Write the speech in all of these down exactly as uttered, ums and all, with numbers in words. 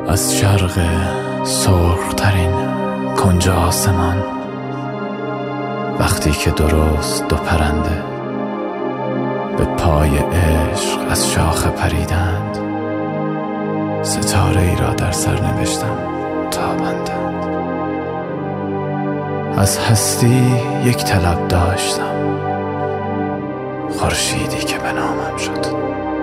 از شرق سرخ‌ترین کنج آسمان، وقتی که درست دو پرنده به پای عشق از شاخه پریدند، ستاره ای را در سر نوشتم تاباندند. از هستی یک طلب داشتم، خورشیدی که به نامم شد.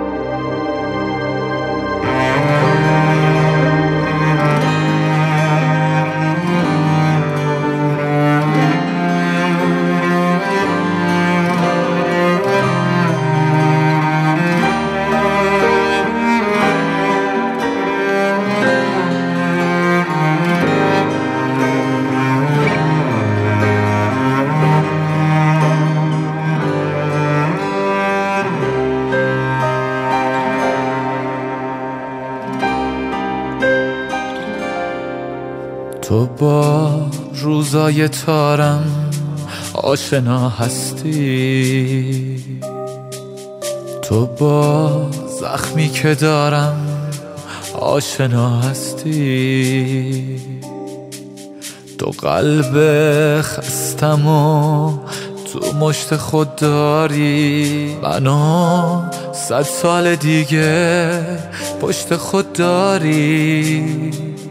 تو با روزای تارم آشنا هستی، تو با زخمی که دارم آشنا هستی. تو قلب خستم و تو مشت خود داری، منو صد سال دیگه پشت خود داری.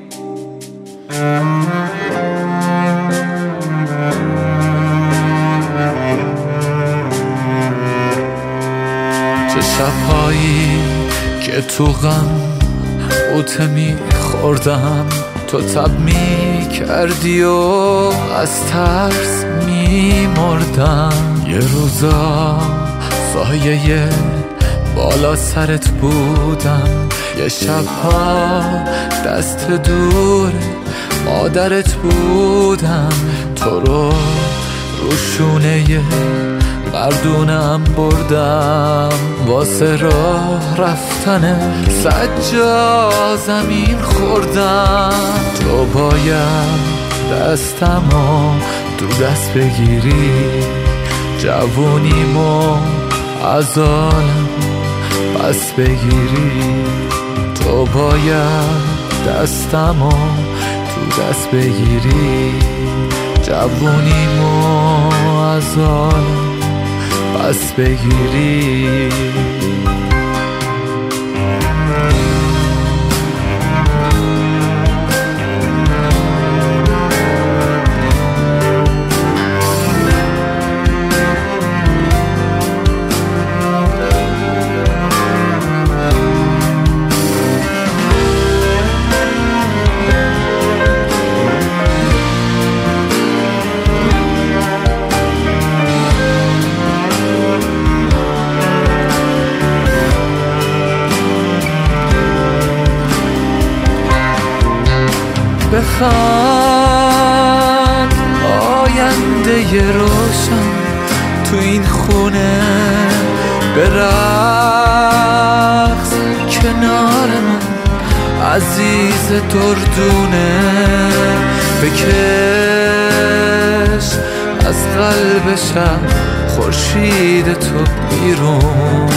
چه شبهایی که تو غم غوطه می خوردم، تو تب می کردی و از ترس می مردم. یه روزا سایه بالا سرت بودم، یه شبها دست دور مادرت بودم. تو رو روشونه مردونم بردم، واسه راه رفتن سجا زمین خوردم. تو باید دستمو تو دست بگیری، جوونیمو از عالم پس بگیری. تو باید دستمو تو دست بگیری، جوونیمو از عالم پس بگیری. بخوان آینده ی روشن تو این خونه، به رقص کنار من عزیز دردونه. بکش از قلب شب خورشید تو بیرون،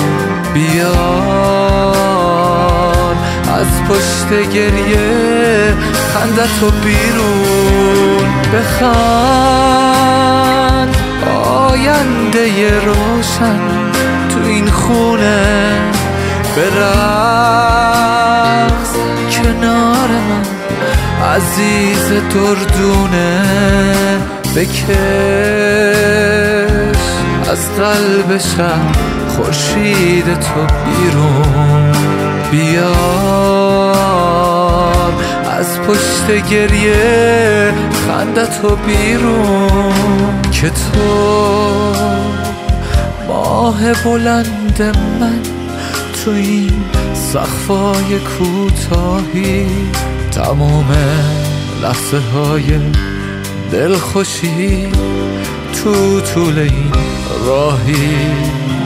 بیار از پشت گریه خندتو بیرون. بخوان آینده ی روشن تو این خونه، به رقص کنار من عزیز دردونه. بکش از قلب شب خورشید تو بیرون، بیار از پشت گریه خندتو بیرون. که تو ماه بلند من تو این سقفای کوتاهی، تموم لحظه های دلخوشی تو طول این راهی.